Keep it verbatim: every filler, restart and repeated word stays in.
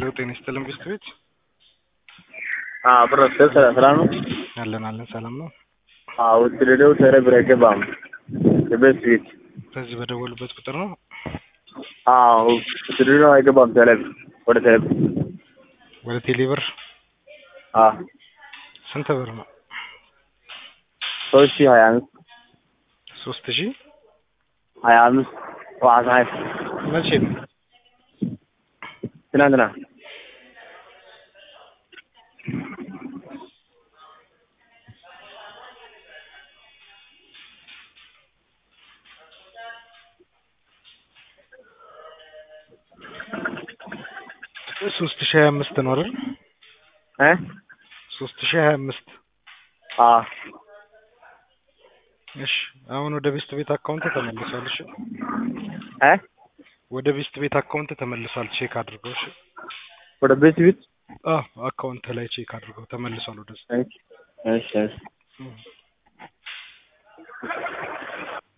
ሄሎ ጤና ይስጥልን ቢስትሪት አዎ ብሮስ ሰላም ነው አለን አለን ሰላም ነው አዎ ትሬደው ተረብረ ገባም በቢስትሪት በዚህ በደወሉበት ቁጥር ነው አዎ ትሬደው አይገባም ተለብ ወደ ተለብ ወደ ቴሌብር አዎ ስንት ብር ነው ሶስት ሺህ ሀያ አምስት ሶስት ሺህ ሀያ አምስት ዋዛይ መቼ ነው ትናንትና ሶስት ሺህ ሀያ አምስት ነው አይደል እ ሶስት ሺህ ሀያ አምስት አዎ እሺ አሁን ወደ ቤስት ቤት አካውንት ተመልሷል እሺ እ ወደ ቤስት ቤት አካውንት ተመልሷል ቼክ አድርገው እሺ ወደ ቤት ቤት አዎ አካውንት ላይ ቼክ አድርገው ተመልሷል ወደዛ እሺ እሺ